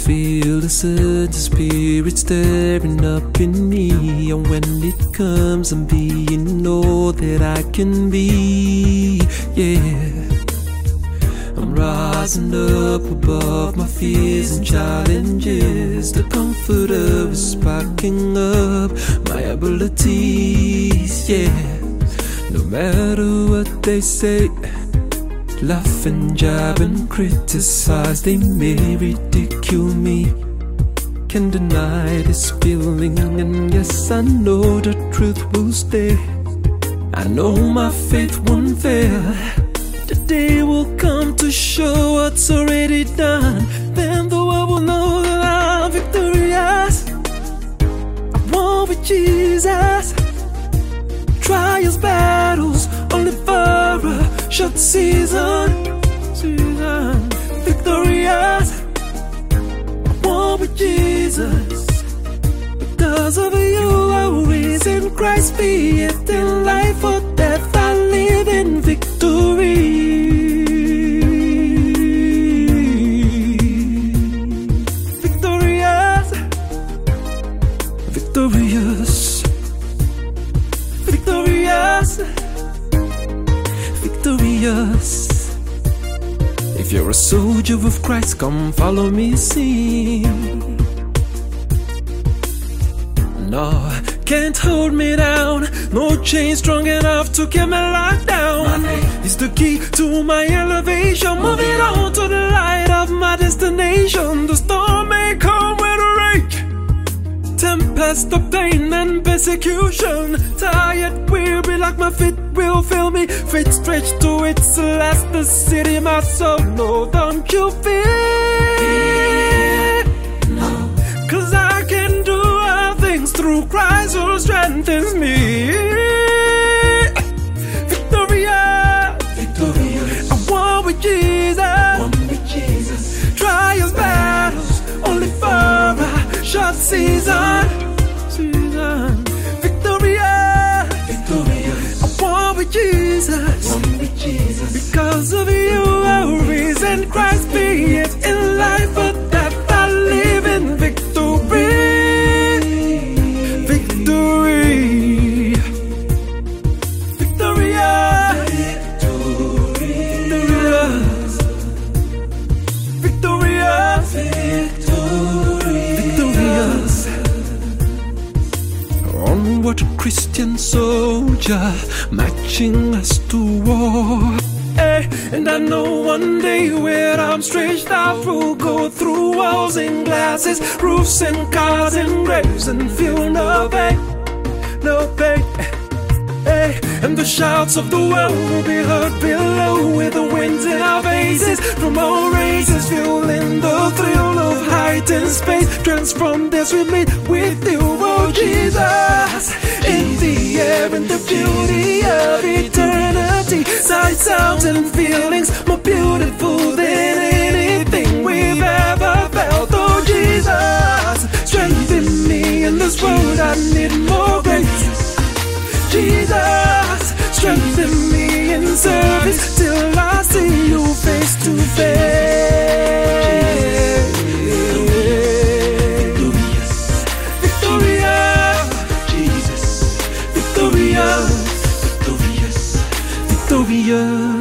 feel a certain spirit stirring up in me, and when it comes, I'm being all that I can be. Yeah, I'm rising up above my fears and challenges. The Comforter is sparking up my abilities. Yeah, no matter what they say, laugh and jab and criticize, they may ridicule me. Can't deny this feeling, and yes, I know the truth will stay. I know my faith won't fail. The day will come to show what's already done. Then the world will know that I'm victorious. I won with Jesus. Trials, battles, only for a short season. Victorious, I won with Jesus. Because of you I was in Christ, be it in life or death, I live in victory. Victorious, victorious, victorious, victorious. If you're a soldier of Christ, come follow me, sing. No, can't hold me down. No chain strong enough to keep my life down. It's the key to my elevation. Moving on to the light of my destination. The storm may come with a rage, tempest of pain and persecution. Tired, weary, like my feet will fail me. Faith stretched to its last, the city, my soul. No, don't you fear? No, 'cause I can do all things through Christ who strengthens me. Victorious, victorious, I won with Jesus. Trials, battles, only for a short season. Victorious, victorious, I won with Jesus. Because of you I was in Christ, be it in life or death, I live in victory. Victory, victorious, victorious, victorious, victorious. Onward, Christian soldier, marching us to war. And I know one day when I'm stretched out, we'll go through walls and glasses, roofs and cars and graves, and feel no pain, no pain. And the shouts of the world will be heard below, with the winds in our faces, from all races, feeling the thrill of height and space. Transformed as we meet with you, oh Jesus, in the air, in the beauty of eternity. Sights, sounds and feelings more beautiful than anything we've ever felt. Oh Jesus, strengthen me in this world, I need more grace. Jesus, strengthen me in service till I see you face to face. Victorious, Jesus, victorious, victorious, victorious.